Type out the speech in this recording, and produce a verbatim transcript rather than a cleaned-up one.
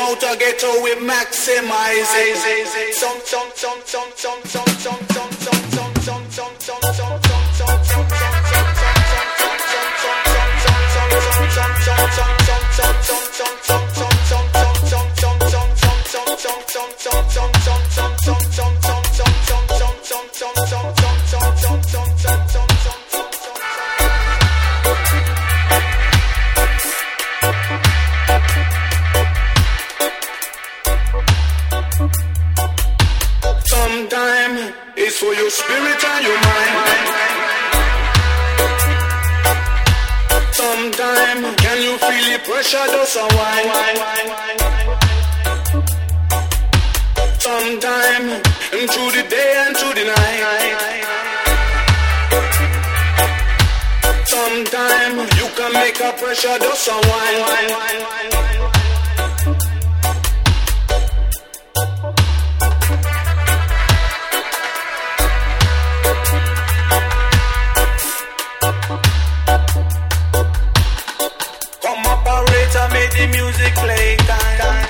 out a ghetto, we maximize it. Some, some, some, some, some, some, some, some, some, some, some, some, some, some, sometime it's for your spirit and your mind. Sometime can you feel the pressure does a wine. Sometime and through the day and through the night. Sometime you can make a pressure does a wine. Come operator, make the music play time.